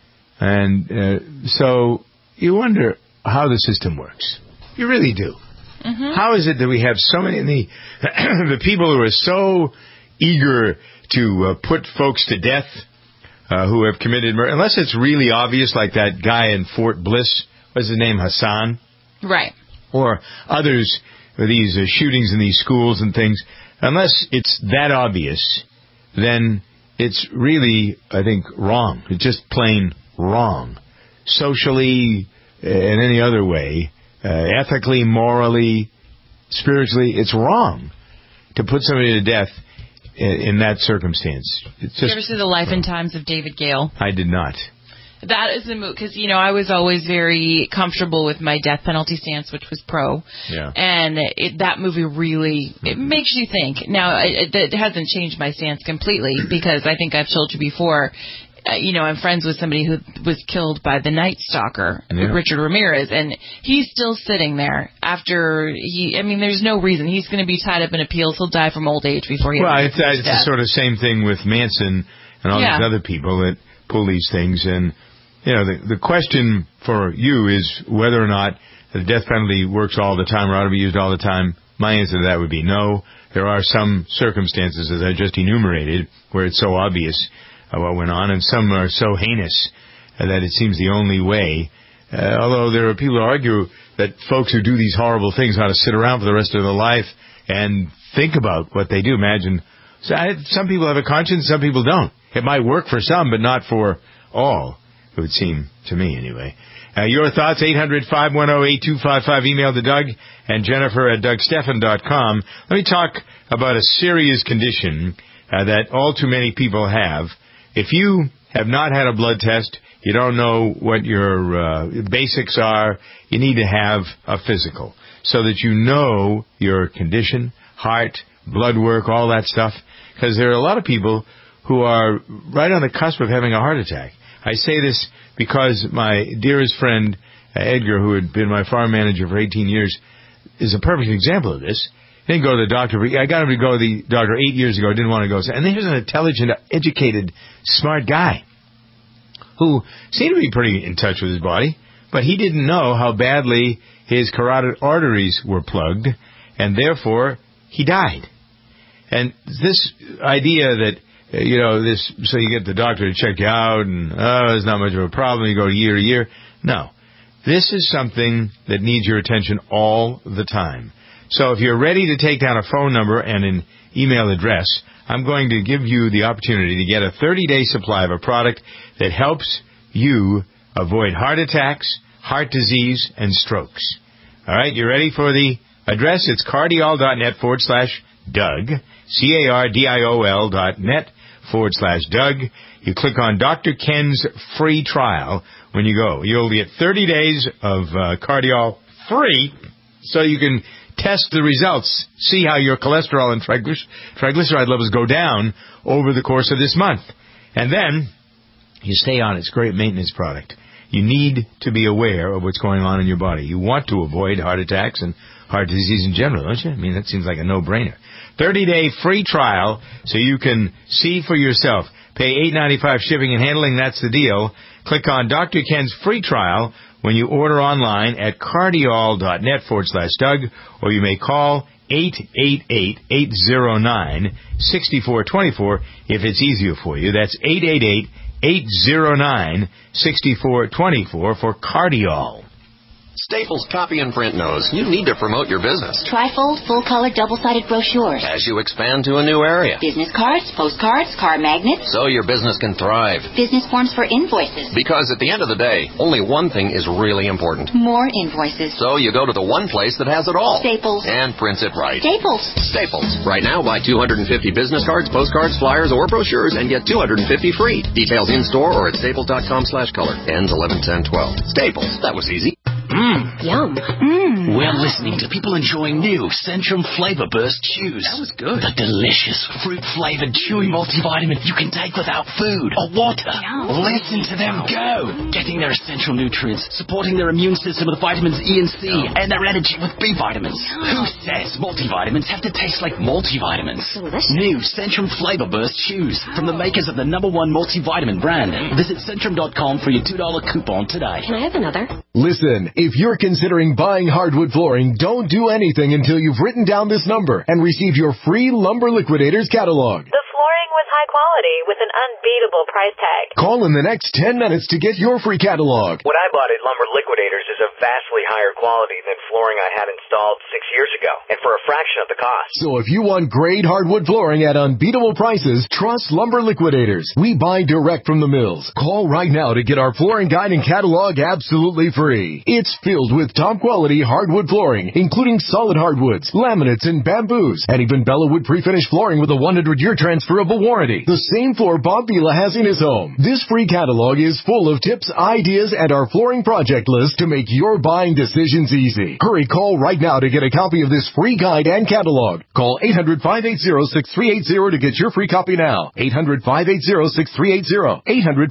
And so you wonder how the system works. You really do. Mm-hmm. How is it that we have so many the people who are so eager to put folks to death who have committed murder, unless it's really obvious, like that guy in Fort Bliss, what's his name, Hassan? Right. Or others, these shootings in these schools and things, unless it's that obvious, then it's really, I think, wrong. It's just plain wrong. Socially, in any other way, ethically, morally, spiritually, it's wrong to put somebody to death in that circumstance. It's just, did you ever see The Life and Times of David Gale? I did not. That is the move, because, I was always very comfortable with my death penalty stance, which was pro. Yeah. And that movie really, it makes you think. Now, it hasn't changed my stance completely, because I think I've told you before, I'm friends with somebody who was killed by the Night Stalker, Richard Ramirez, and he's still sitting there after there's no reason. He's going to be tied up in appeals. He'll die from old age before he it's the sort of same thing with Manson and all these other people that pull these things. And, the question for you is whether or not the death penalty works all the time or ought to be used all the time. My answer to that would be no. There are some circumstances, as I just enumerated, where it's so obvious what went on, and some are so heinous that it seems the only way. Although there are people who argue that folks who do these horrible things ought to sit around for the rest of their life and think about what they do. Imagine, some people have a conscience, some people don't. It might work for some, but not for all, it would seem to me anyway. Your thoughts, 800-510-8255. Email to Doug and Jennifer at DougStephan.com. Let me talk about a serious condition that all too many people have. If you have not had a blood test, you don't know what your basics are, you need to have a physical so that you know your condition, heart, blood work, all that stuff. Because there are a lot of people who are right on the cusp of having a heart attack. I say this because my dearest friend, Edgar, who had been my farm manager for 18 years, is a perfect example of this. He didn't go to the doctor. I got him to go to the doctor 8 years ago. Didn't want to go. And here's an intelligent, educated, smart guy who seemed to be pretty in touch with his body, but he didn't know how badly his carotid arteries were plugged, and therefore he died. And this idea that, so you get the doctor to check you out, and, there's not much of a problem, you go year to year. No. This is something that needs your attention all the time. So if you're ready to take down a phone number and an email address, I'm going to give you the opportunity to get a 30-day supply of a product that helps you avoid heart attacks, heart disease, and strokes. All right, you ready for the address? It's cardiol.net/Doug, cardiol.net/Doug. You click on Dr. Ken's free trial when you go. You'll get 30 days of Cardiol free, so you can test the results, see how your cholesterol and triglyceride levels go down over the course of this month. And then you stay on it. It's a great maintenance product. You need to be aware of what's going on in your body. You want to avoid heart attacks and heart disease in general, don't you? I mean, that seems like a no-brainer. 30-day free trial so you can see for yourself. Pay $8.95 shipping and handling. That's the deal. Click on Dr. Ken's free trial when you order online at cardiol.net/Doug, or you may call 888-809-6424 if it's easier for you. That's 888-809-6424 for Cardiol. Staples Copy and Print knows you need to promote your business. Trifold, full-color, double-sided brochures. As you expand to a new area. Business cards, postcards, car magnets. So your business can thrive. Business forms for invoices. Because at the end of the day, only one thing is really important. More invoices. So you go to the one place that has it all. Staples. And prints it right. Staples. Staples. Right now, buy 250 business cards, postcards, flyers, or brochures and get 250 free. Details in-store or at staples.com/color. Ends 11/10/12. Staples. That was easy. Yum. We're listening to people enjoying new Centrum Flavor Burst Chews. That was good. The delicious fruit-flavored chewy multivitamin you can take without food or water. Yum. Listen to them go. Getting their essential nutrients, supporting their immune system with vitamins E and C, and their energy with B vitamins. Who says multivitamins have to taste like multivitamins? Delicious. New Centrum Flavor Burst Chews from the makers of the #1 multivitamin brand. Visit Centrum.com for your $2 coupon today. Can I have another? Listen, if you're considering buying hardwood flooring, don't do anything until you've written down this number and received your free Lumber Liquidators catalog. The flooring was high quality with an unbeatable price tag. Call in the next 10 minutes to get your free catalog. What I bought at Lumber Liquidators is of vastly higher quality than flooring I had installed 6 years ago, and for a fraction of the cost. So if you want great hardwood flooring at unbeatable prices, trust Lumber Liquidators. We buy direct from the mills. Call right now to get our flooring guide and catalog absolutely free. It's filled with top-quality hardwood flooring, including solid hardwoods, laminates, and bamboos, and even Bellawood pre-finished flooring with a 100-year transferable warranty. The same floor Bob Vila has in his home. This free catalog is full of tips, ideas, and our flooring project list to make your buying decisions easy. Hurry, call right now to get a copy of this free guide and catalog. Call 800-580-6380 to get your free copy now. 800-580-6380.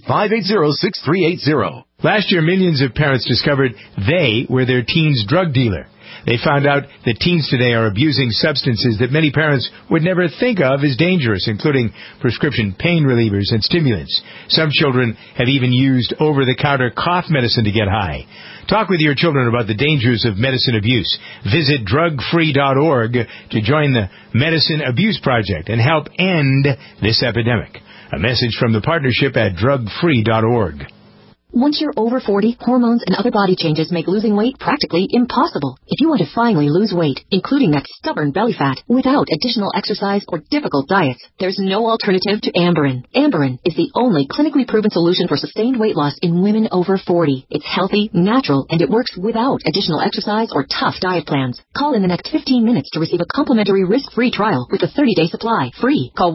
800-580-6380. Last year, millions of parents discovered they were their teen's drug dealer. They found out that teens today are abusing substances that many parents would never think of as dangerous, including prescription pain relievers and stimulants. Some children have even used over-the-counter cough medicine to get high. Talk with your children about the dangers of medicine abuse. Visit drugfree.org to join the Medicine Abuse Project and help end this epidemic. A message from the partnership at drugfree.org. Once you're over 40, hormones and other body changes make losing weight practically impossible. If you want to finally lose weight, including that stubborn belly fat, without additional exercise or difficult diets, there's no alternative to Amberin. Amberin is the only clinically proven solution for sustained weight loss in women over 40. It's healthy, natural, and it works without additional exercise or tough diet plans. Call in the next 15 minutes to receive a complimentary risk-free trial with a 30-day supply. Free. Call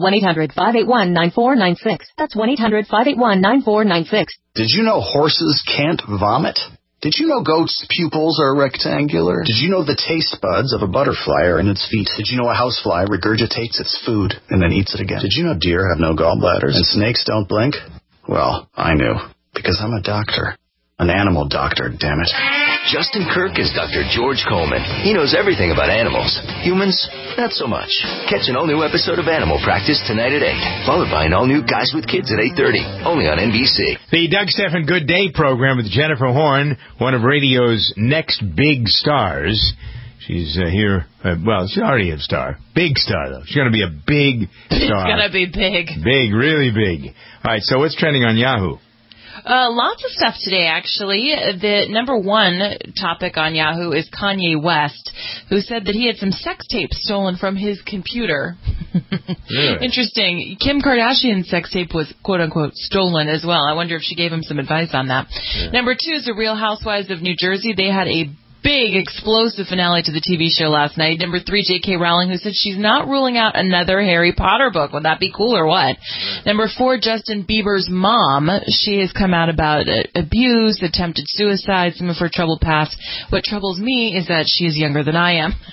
1-800-581-9496. That's 1-800-581-9496. Did you know horses can't vomit? Did you know goats' pupils are rectangular? Did you know the taste buds of a butterfly are in its feet? Did you know a housefly regurgitates its food and then eats it again? Did you know deer have no gallbladders and snakes don't blink? Well, I knew, because I'm a doctor. An animal doctor, damn it. Justin Kirk is Dr. George Coleman. He knows everything about animals. Humans, not so much. Catch an all-new episode of Animal Practice tonight at 8, followed by an all-new Guys with Kids at 8:30, only on NBC. The Doug Stephan Good Day program with Jennifer Horn, one of radio's next big stars. She's here. Well, she's already a star. Big star, though. She's going to be a big star. It's going to be big. Big, really big. All right, so what's trending on Yahoo? Lots of stuff today, actually. The number one topic on Yahoo is Kanye West, who said that he had some sex tapes stolen from his computer. Really? Interesting. Kim Kardashian's sex tape was, quote-unquote, stolen as well. I wonder if she gave him some advice on that. Yeah. Number two is the Real Housewives of New Jersey. They had a big, explosive finale to the TV show last night. Number three, J.K. Rowling, who said she's not ruling out another Harry Potter book. Would that be cool or what? Number four, Justin Bieber's mom. She has come out about abuse, attempted suicide, some of her troubled past. What troubles me is that she is younger than I am.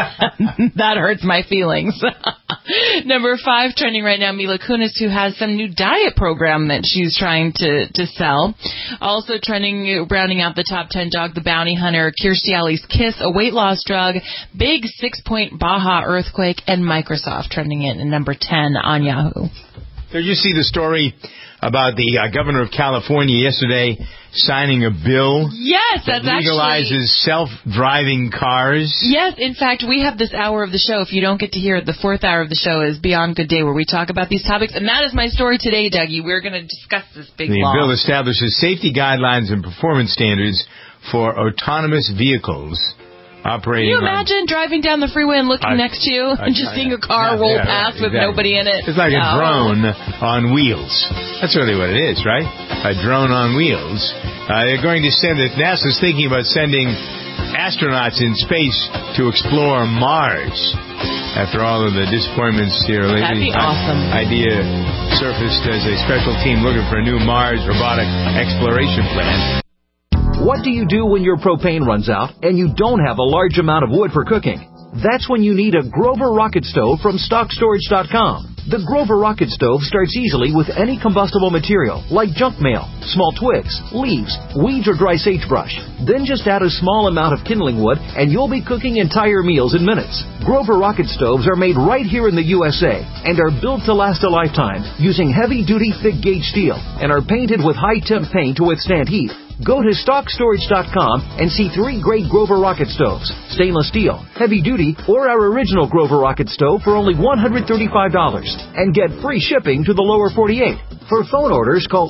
That hurts my feelings. Number five, trending right now, Mila Kunis, who has some new diet program that she's trying to sell. Also trending, rounding out the top 10, Dog the Bounty Hunter, Kirstie Alley's Kiss, a weight loss drug, big 6-point Baja earthquake, and Microsoft trending in number 10 on Yahoo. Did you see the story about the governor of California yesterday signing a bill that legalizes self-driving cars? Yes, in fact, we have this hour of the show. If you don't get to hear it, the fourth hour of the show is Beyond Good Day, where we talk about these topics. And that is my story today, Dougie. We're going to discuss this big law. The bill establishes safety guidelines and performance standards for autonomous vehicles operating. Can you imagine driving down the freeway and looking next to you and just seeing a car roll past with nobody in it? It's like a drone on wheels. That's really what it is, right? A drone on wheels. They're going to send it. NASA's thinking about sending astronauts in space to explore Mars. After all of the disappointments here lately, that'd be awesome. Idea surfaced as a special team looking for a new Mars robotic exploration plan. What do you do when your propane runs out and you don't have a large amount of wood for cooking? That's when you need a Grover Rocket Stove from StockStorage.com. The Grover Rocket Stove starts easily with any combustible material, like junk mail, small twigs, leaves, weeds, or dry sagebrush. Then just add a small amount of kindling wood, and you'll be cooking entire meals in minutes. Grover Rocket Stoves are made right here in the USA and are built to last a lifetime using heavy-duty, thick-gauge steel and are painted with high-temp paint to withstand heat. Go to StockStorage.com and see 3 great Grover Rocket Stoves, stainless steel, heavy-duty, or our original Grover Rocket Stove for only $135, and get free shipping to the lower 48. For phone orders, call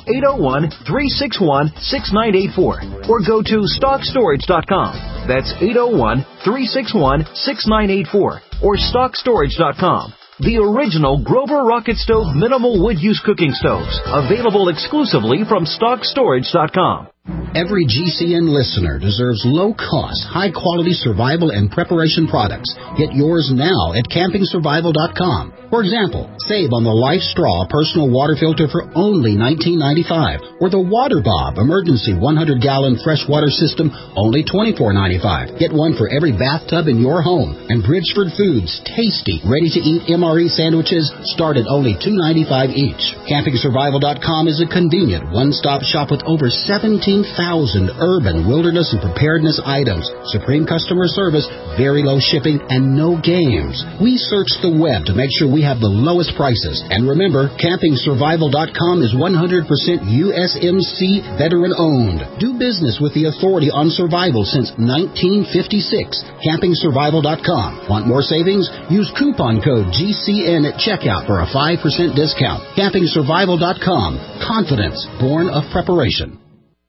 801-361-6984 or go to StockStorage.com. That's 801-361-6984 or StockStorage.com. The original Grover Rocket Stove minimal wood use cooking stoves, available exclusively from StockStorage.com. Every GCN listener deserves low-cost, high-quality survival and preparation products. Get yours now at CampingSurvival.com. For example, save on the Life Straw personal water filter for only $19.95, or the Water Bob emergency 100-gallon freshwater system, only $24.95. Get one for every bathtub in your home. And Bridgeford Foods tasty, ready-to-eat MRE sandwiches start at only $2.95 each. CampingSurvival.com is a convenient one-stop shop with over 17,000 urban, wilderness, and preparedness items, supreme customer service, very low shipping, and no games. We search the web to make sure we have the lowest prices. And remember, CampingSurvival.com is 100% USMC veteran-owned. Do business with the authority on survival since 1956. CampingSurvival.com. Want more savings? Use coupon code GCN at checkout for a 5% discount. CampingSurvival.com. Confidence born of preparation.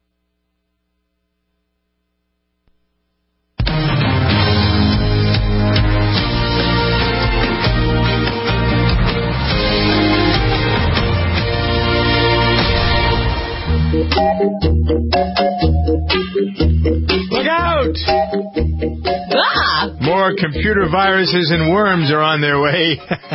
Look out! More computer viruses and worms are on their way.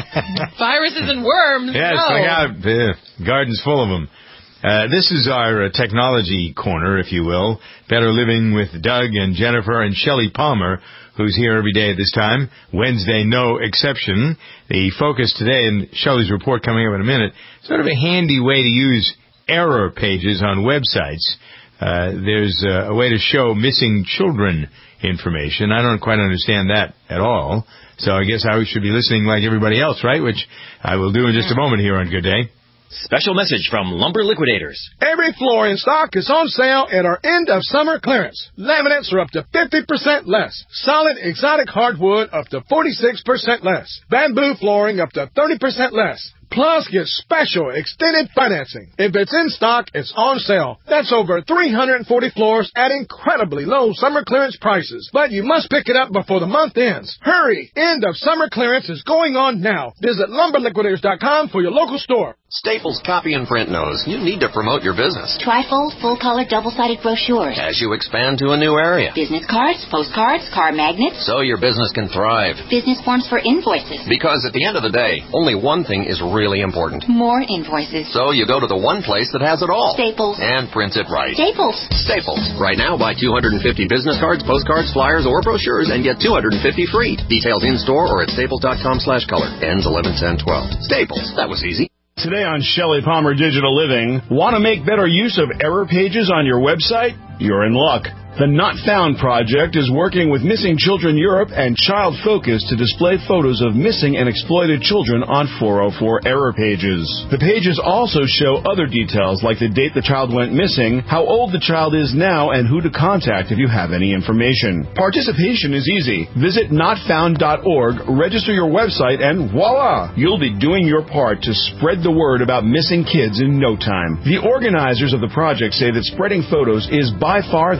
Viruses and worms? Yes, no. look out. The garden's full of them. This is our technology corner, if you will. Better Living with Doug and Jennifer and Shelley Palmer, who's here every day at this time. Wednesday, no exception. The focus today, and Shelley's report coming up in a minute, sort of a handy way to use error pages on websites. There's a way to show missing children information. I don't quite understand that at all. So I guess I should be listening like everybody else, right? Which I will do in just a moment here on Good Day. Special message from Lumber Liquidators. Every floor in stock is on sale at our end of summer clearance. Laminates are up to 50% less. Solid exotic hardwood up to 46% less. Bamboo flooring up to 30% less. Plus, get special extended financing. If it's in stock, it's on sale. That's over 340 floors at incredibly low summer clearance prices. But you must pick it up before the month ends. Hurry! End of summer clearance is going on now. Visit LumberLiquidators.com for your local store. Staples Copy and Print knows you need to promote your business. Trifold, full-color, double-sided brochures. As you expand to a new area. Business cards, postcards, car magnets. So your business can thrive. Business forms for invoices. Because at the end of the day, only one thing is really important. More invoices. So you go to the one place that has it all. Staples. And prints it right. Staples. Staples. Right now, buy 250 business cards, postcards, flyers, or brochures and get 250 free. Details in-store or at staples.com/color. Ends 11/10/12. Staples. That was easy. Today on Shelley Palmer Digital Living, want to make better use of error pages on your website? You're in luck. The Not Found Project is working with Missing Children Europe and Child Focus to display photos of missing and exploited children on 404 error pages. The pages also show other details like the date the child went missing, how old the child is now, and who to contact if you have any information. Participation is easy. Visit notfound.org, register your website, and voila! You'll be doing your part to spread the word about missing kids in no time. The organizers of the project say that spreading photos is by far the best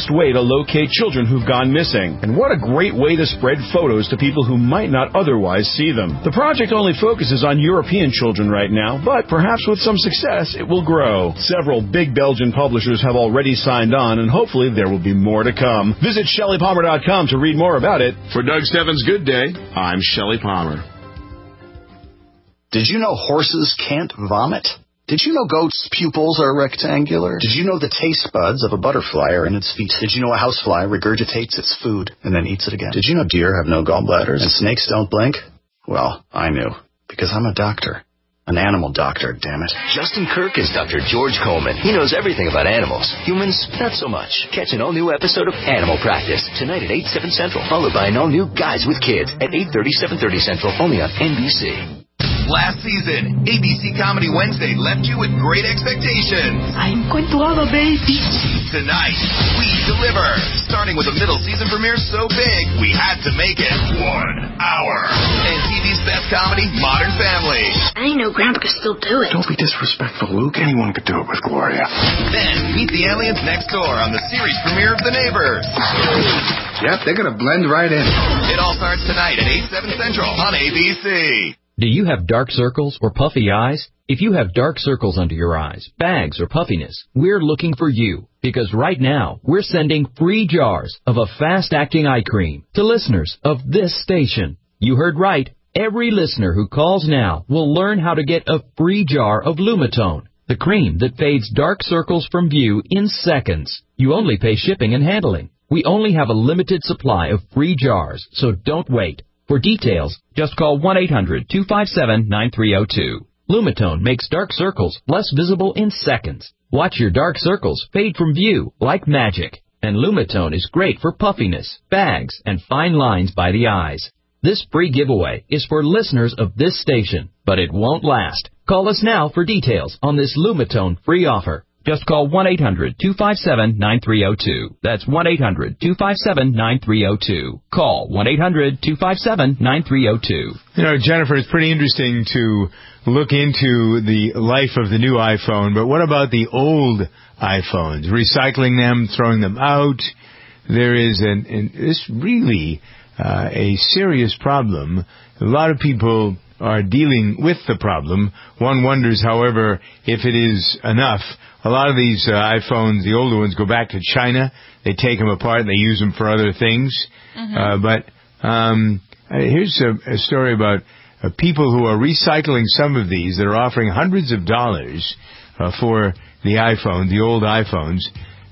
best way to locate children who've gone missing. And what a great way to spread photos to people who might not otherwise see them. The project only focuses on European children right now, but perhaps with some success, it will grow. Several big Belgian publishers have already signed on, and hopefully there will be more to come. Visit ShellyPalmer.com to read more about it. For Doug Stebbins' Good Day, I'm Shelly Palmer. Did you know horses can't vomit? Did you know goats' pupils are rectangular? Did you know the taste buds of a butterfly are in its feet? Did you know a housefly regurgitates its food and then eats it again? Did you know deer have no gallbladders and snakes don't blink? Well, I knew, because I'm a doctor. An animal doctor, damn it. Justin Kirk is Dr. George Coleman. He knows everything about animals. Humans, not so much. Catch an all-new episode of Animal Practice tonight at 8, 7 Central, followed by an all-new Guys with Kids at 8:30, 7:30 Central, only on NBC. Last season, ABC Comedy Wednesday left you with great expectations. I encuentro a baby. Tonight, we deliver. Starting with a middle season premiere so big, we had to make it 1 hour. And TV's best comedy, Modern Family. I know Grandpa could still do it. Don't be disrespectful, Luke. Anyone could do it with Gloria. Then, meet the aliens next door on the series premiere of The Neighbors. Yep, they're going to blend right in. It all starts tonight at 8, 7 Central on ABC. Do you have dark circles or puffy eyes? If you have dark circles under your eyes, bags, or puffiness, we're looking for you. Because right now, we're sending free jars of a fast-acting eye cream to listeners of this station. You heard right. Every listener who calls now will learn how to get a free jar of Lumitone, the cream that fades dark circles from view in seconds. You only pay shipping and handling. We only have a limited supply of free jars, so don't wait. For details, just call 1-800-257-9302. Lumitone makes dark circles less visible in seconds. Watch your dark circles fade from view like magic. And Lumitone is great for puffiness, bags, and fine lines by the eyes. This free giveaway is for listeners of this station, but it won't last. Call us now for details on this Lumitone free offer. Just call 1-800-257-9302. That's 1-800-257-9302. Call 1-800-257-9302. You know, Jennifer, it's pretty interesting to look into the life of the new iPhone, but what about the old iPhones? Recycling them, throwing them out. There is this really a serious problem. A lot of people are dealing with the problem. One wonders, however, if it is enough. A lot of these iPhones, the older ones, go back to China. They take them apart and they use them for other things. But here's a story about people who are recycling some of these that are offering hundreds of dollars for the iPhone, the old iPhones.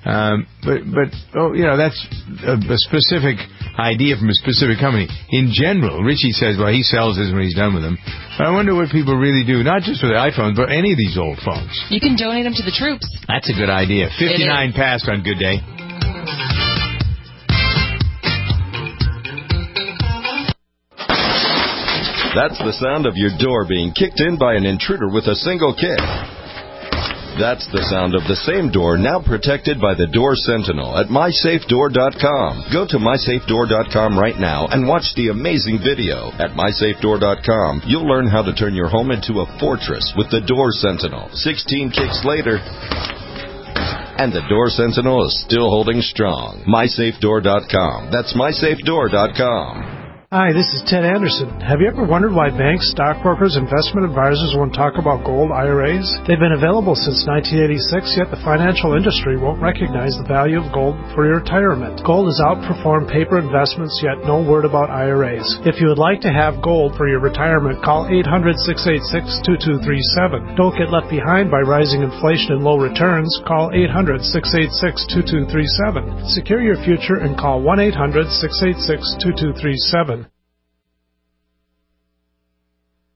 That's a specific idea from a specific company. In general, Richie says, well, he sells his when he's done with them. But I wonder what people really do, not just with iPhones, but any of these old phones. You can donate them to the troops. That's a good idea. 59 past on Good Day. That's the sound of your door being kicked in by an intruder with a single kick. That's the sound of the same door now protected by the Door Sentinel at MySafeDoor.com. Go to MySafeDoor.com right now and watch the amazing video. At MySafeDoor.com, you'll learn how to turn your home into a fortress with the Door Sentinel. 16 kicks later, and the Door Sentinel is still holding strong. MySafeDoor.com. That's MySafeDoor.com. Hi, this is Ted Anderson. Have you ever wondered why banks, stockbrokers, investment advisors won't talk about gold IRAs? They've been available since 1986, yet the financial industry won't recognize the value of gold for your retirement. Gold has outperformed paper investments, yet no word about IRAs. If you would like to have gold for your retirement, call 800-686-2237. Don't get left behind by rising inflation and low returns. Call 800-686-2237. Secure your future and call 1-800-686-2237.